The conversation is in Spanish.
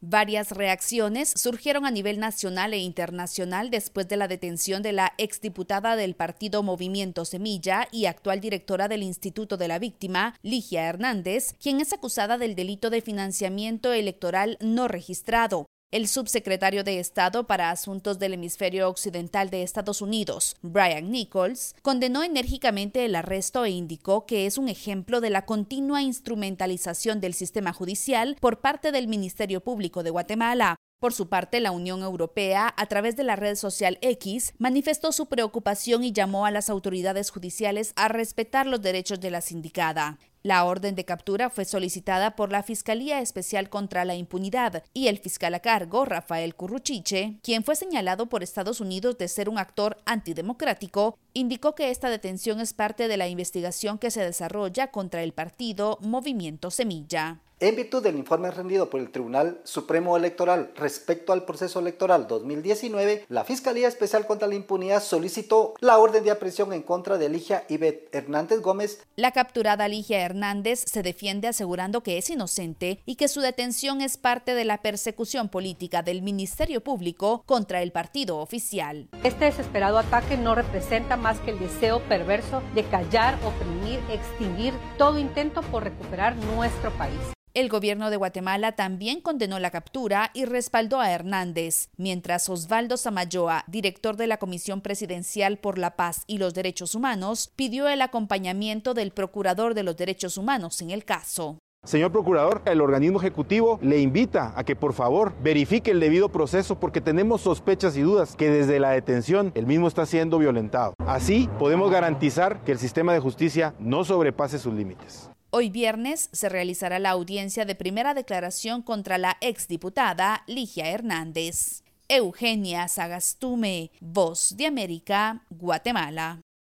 Varias reacciones surgieron a nivel nacional e internacional después de la detención de la exdiputada del partido Movimiento Semilla y actual directora del Instituto de la Víctima, Ligia Hernández, quien es acusada del delito de financiamiento electoral no registrado. El subsecretario de Estado para Asuntos del Hemisferio Occidental de Estados Unidos, Brian Nichols, condenó enérgicamente el arresto e indicó que es un ejemplo de la continua instrumentalización del sistema judicial por parte del Ministerio Público de Guatemala. Por su parte, la Unión Europea, a través de la red social X, manifestó su preocupación y llamó a las autoridades judiciales a respetar los derechos de la sindicada. La orden de captura fue solicitada por la Fiscalía Especial contra la Impunidad y el fiscal a cargo, Rafael Curruchiche, quien fue señalado por Estados Unidos de ser un actor antidemocrático, indicó que esta detención es parte de la investigación que se desarrolla contra el partido Movimiento Semilla. En virtud del informe rendido por el Tribunal Supremo Electoral respecto al proceso electoral 2019, la Fiscalía Especial contra la Impunidad solicitó la orden de aprehensión en contra de Ligia Ivette Hernández Gómez. La capturada Ligia Hernández se defiende asegurando que es inocente y que su detención es parte de la persecución política del Ministerio Público contra el partido oficial. Este desesperado ataque no representa más que el deseo perverso de callar, oprimir, extinguir todo intento por recuperar nuestro país. El gobierno de Guatemala también condenó la captura y respaldó a Hernández, mientras Osvaldo Samayoa, director de la Comisión Presidencial por la Paz y los Derechos Humanos, pidió el acompañamiento del Procurador de los Derechos Humanos en el caso. Señor Procurador, el organismo ejecutivo le invita a que por favor verifique el debido proceso porque tenemos sospechas y dudas que desde la detención el mismo está siendo violentado. Así podemos garantizar que el sistema de justicia no sobrepase sus límites. Hoy viernes se realizará la audiencia de primera declaración contra la exdiputada Ligia Hernández. Eugenia Sagastume, Voz de América, Guatemala.